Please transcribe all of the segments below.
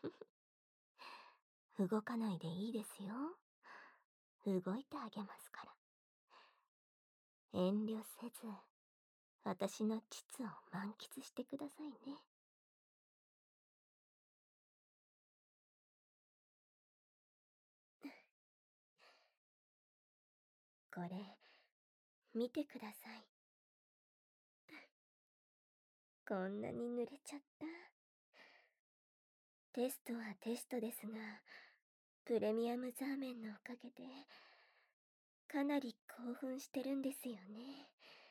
動かないでいいですよ。動いてあげますから。遠慮せず、私の膣を満喫してくださいね。これ、見てください。こんなに濡れちゃった。テストはテストですが、プレミアムザーメンのおかげで、かなり興奮してるんですよね。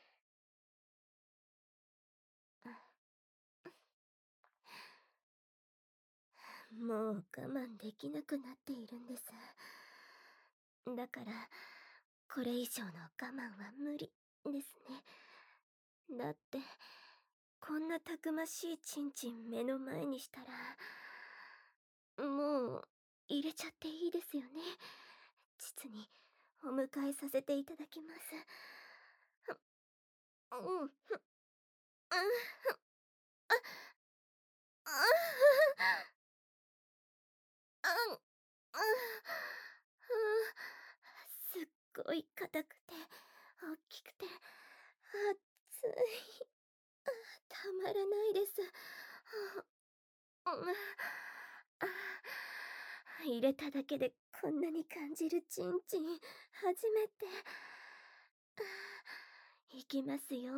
もう我慢できなくなっているんです。だから、これ以上の我慢は無理ですね。だって、こんなたくましいチンチン目の前にしたら、もう、入れちゃっていいですよね。膣にお迎えさせていただきます。うん、うん、すっごい硬くて、大きくて、熱い。たまらないです。入れただけでこんなに感じるチンチン、初めて。いきますよ。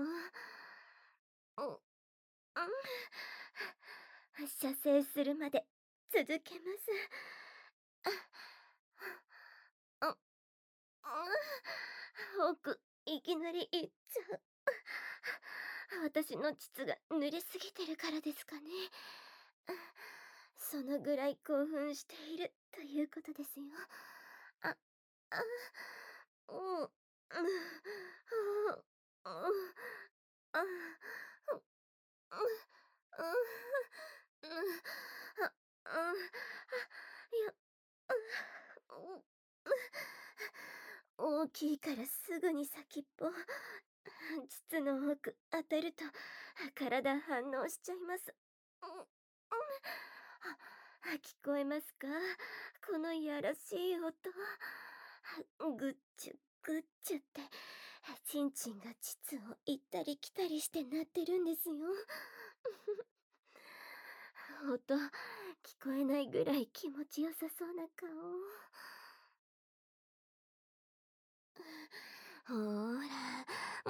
射精するまで続けます。奥、いきなり行っちゃう。私の膣が濡れすぎてるからですかね。そのぐらい興奮しているということですよ。あ、あ、うん、うん、あ、あ、あ、いや、大きいからすぐに先っぽ。膣の奥当たると体反応しちゃいます。聞こえますか？このいやらしい音。ぐっちゅぐっちゅってチンチンが膣を行ったり来たりして鳴ってるんですよ。音聞こえないぐらい気持ちよさそうな顔。ほーら、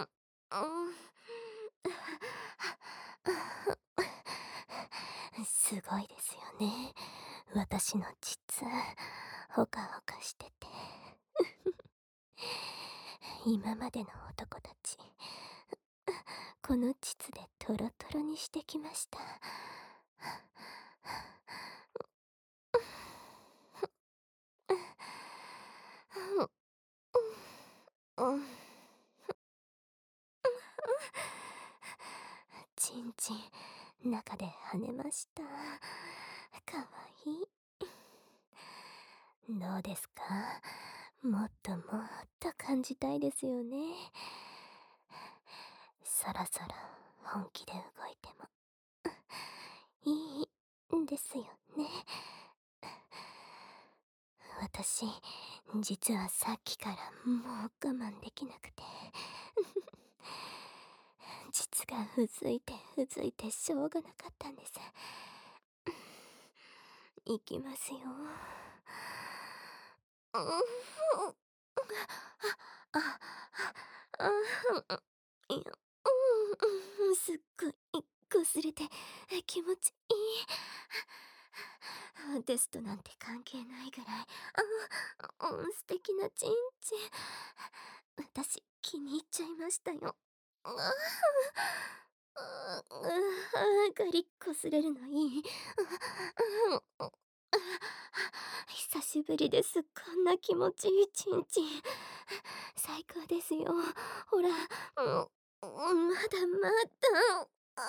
すごいですよね。私の膣、ほかほかしてて。今までの男たち、この膣でトロトロにしてきました。ちんちん、中で跳ねました。かわいい。どうですか？もっともっと感じたいですよね。そろそろ本気で動いてもいいんですよね。私、実はさっきからもう我慢できなくて。実がうずいてうずいてしょうがなかったんです。いきますよ。いや、すっごい擦れて気持ちいい。テストなんて関係ないぐらい、素敵なチンチン。私、気に入っちゃいましたよ。ガリッ擦れるのいい。久しぶりです。こんな気持ちいいチンチン。最高ですよ。ほら、まだまだ。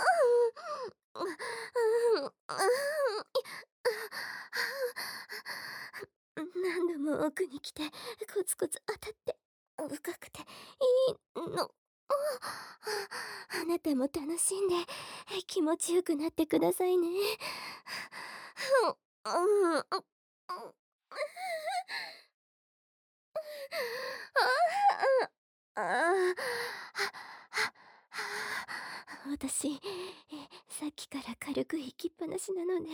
何度も奥に来てコツコツ当たって深くていいの。あなたも楽しんで気持ちよくなってくださいね。 うん、ああ、私、さっきから軽く息っぱなしなので、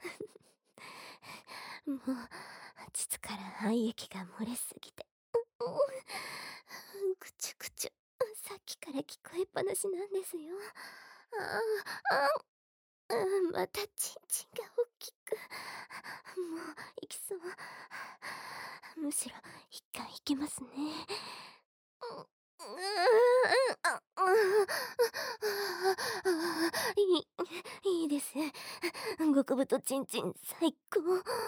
もう、膣から愛液が漏れすぎて、ぐちゅぐちゅ、さっきから聞こえっぱなしなんですよ。またチンチンが大きく。もう、行きそう。むしろ、一回行きますね。いいです。極太チンチン最高。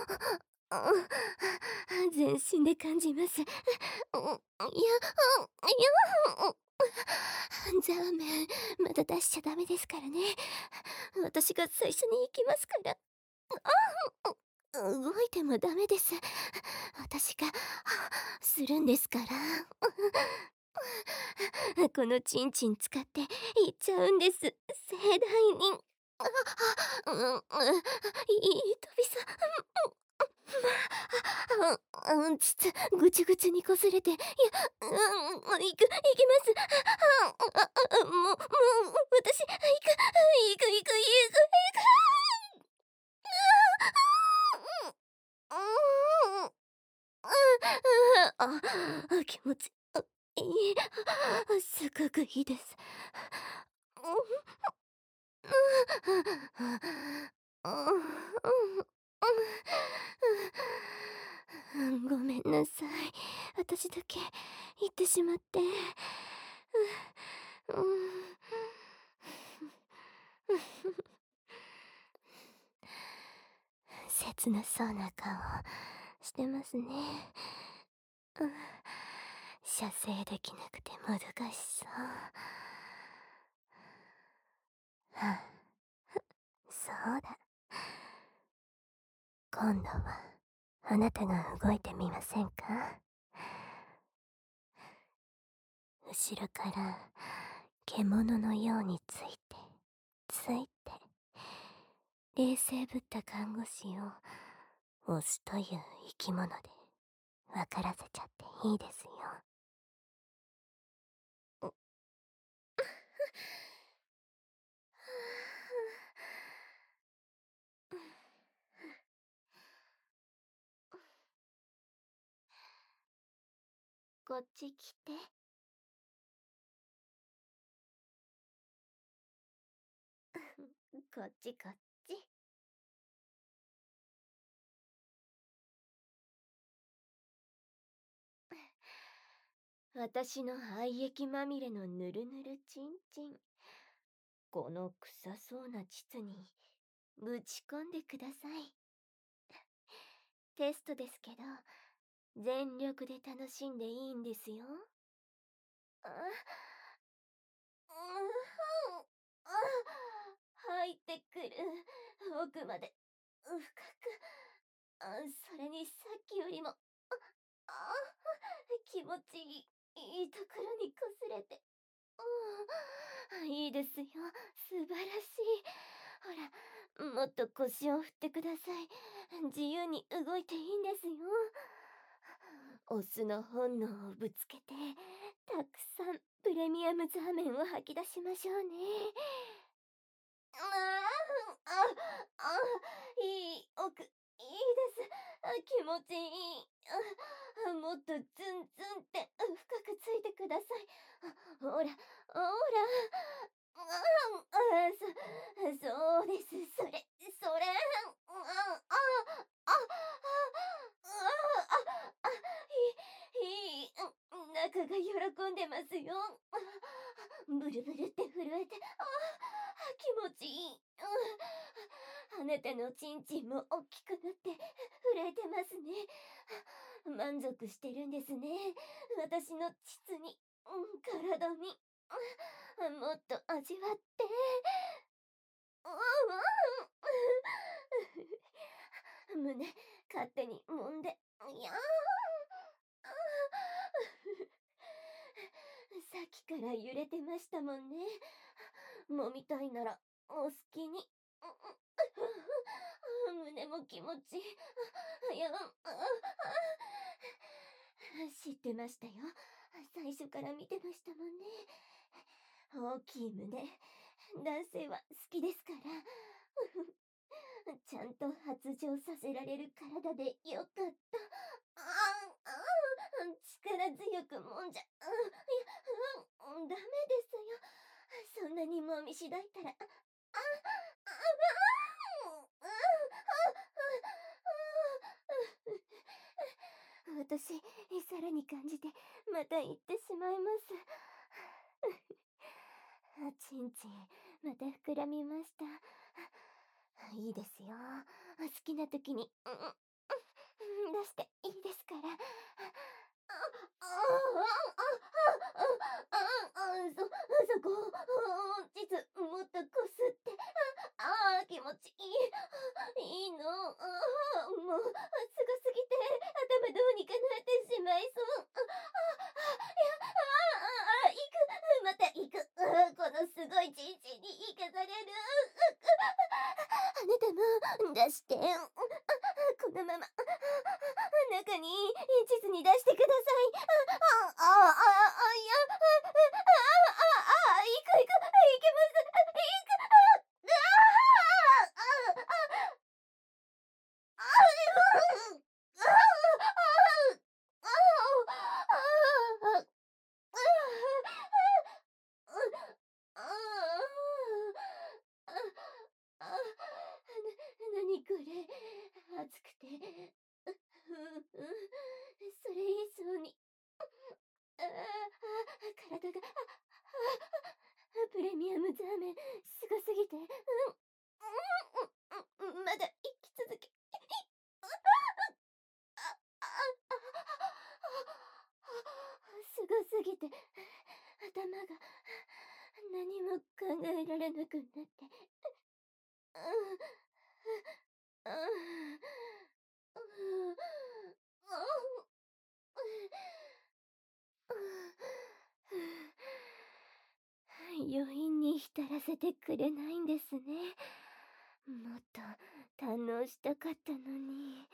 全身で感じます。いや、ザーメン、まだ出しちゃダメですからね。私が最初に行きますから。動いてもダメです。私が、するんですから。このチンチン使って行っちゃうんです。盛大に。いい飛びさ。ちつ、ぐちゅぐちゅにこすれて、いや、行きます。もう、私、行く。気持ちいい。すごくいいです。ごめんなさい。私だけ言ってしまって。切なそうな顔してますね。射精できなくてもどかしそう。そうだ。今度はあなたが動いてみませんか？後ろから獣のようについて、冷静ぶった看護師をオスという生き物で分からせちゃっていいですよ。こっち来て。こっち。私の愛液まみれのぬるぬるちんちん。この臭そうな膣にぶち込んでください。テストですけど、全力で楽しんでいいんですよ。あ、入ってくる。奥まで。深く。それにさっきよりも、気持ちいいところにこすれて。いいですよ。素晴らしい。ほら、もっと腰を振ってください。自由に動いていいんですよ。オスの本能をぶつけて、たくさんプレミアムザーメンを吐き出しましょうね。いい奥、いいです。気持ちいい。もっとズンズンって深くついてください。ほら。そうです。それ。中が喜んでますよ。ブルブルって震えて、気持ちいい。あなたのチンチンも大きくなって震えてますね。満足してるんですね。私の膣に、体に。もっと味わって。胸、勝手に揉んで。いやさっきから揺れてましたもんね。揉みたいなら、お好きに。胸も気持ちいい。いや、知ってましたよ。最初から見てましたもんね。大きい胸、男性は好きですから。ちゃんと発情させられる体でよかった。力強くもんじゃ、いや、ダメですよ。そんなにもみしだいたら、私、さらに感じて、また言ってしまいます。ちんちん、また膨らみました。いいですよ。好きな時に、出していいですから。そこ、実、もっとこすって。気持ちいい。いいの。もう、すごすぎて、頭どうにかなってしまいそう。行く。また行く。このすごいちんちんに生かされる。あなたも、出して。このまま、中に、地図に出してください。いや、行く、行けます。行く、なにこれ、暑くて、それ以上に、体が、プレミアムザーメン、すごすぎて、まだ生き続け、すごすぎて、頭が何も考えられなくなって、余韻に浸らせてくれないんですね。もっと堪能したかったのに。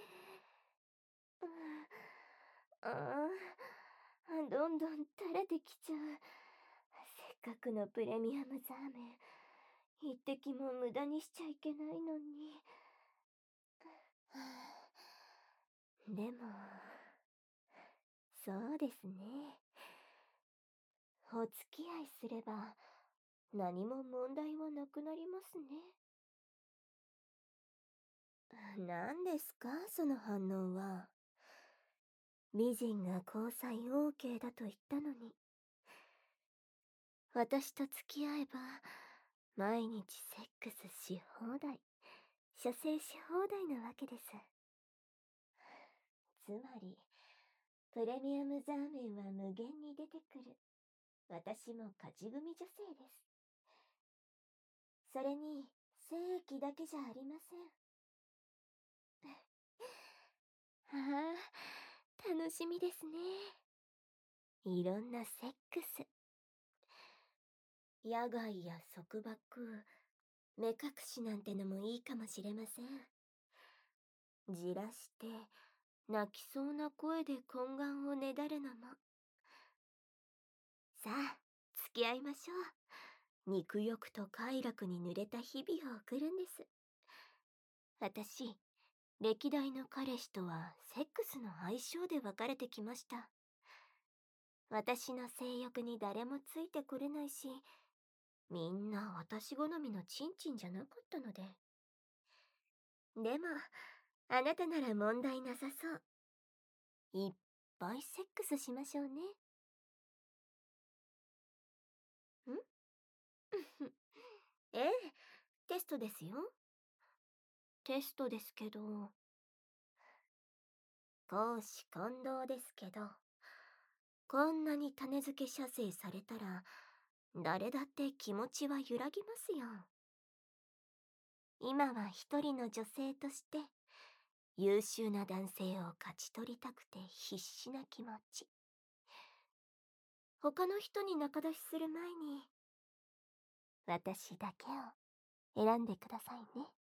どんどん垂れてきちゃう。せっかくのプレミアムザーメン、一滴も無駄にしちゃいけないのに。でも、そうですね。お付き合いすれば、何も問題はなくなりますね。何ですか、その反応は。美人が交際 OK だと言ったのに。私と付き合えば、毎日セックスし放題、射精し放題なわけです。つまり、プレミアムザーメンは無限に出てくる。私も勝ち組女性です。それに、精液だけじゃありません。ああ、楽しみですね。いろんなセックス。野外や束縛、目隠しなんてのもいいかもしれません。じらして、泣きそうな声で懇願をねだるのも。さあ、付き合いましょう。肉欲と快楽に濡れた日々を送るんです。私、歴代の彼氏とはセックスの相性で別れてきました。私の性欲に誰もついてこれないし、みんな私好みのチンチンじゃなかったので。でも、あなたなら問題なさそう。いっぱいセックスしましょうね。んええ、テストですよ。テストですけど、公私混同ですけど、こんなに種付け射精されたら、誰だって気持ちは揺らぎますよ。今は一人の女性として、優秀な男性を勝ち取りたくて必死な気持ち。他の人に仲出しする前に、私だけを選んでくださいね。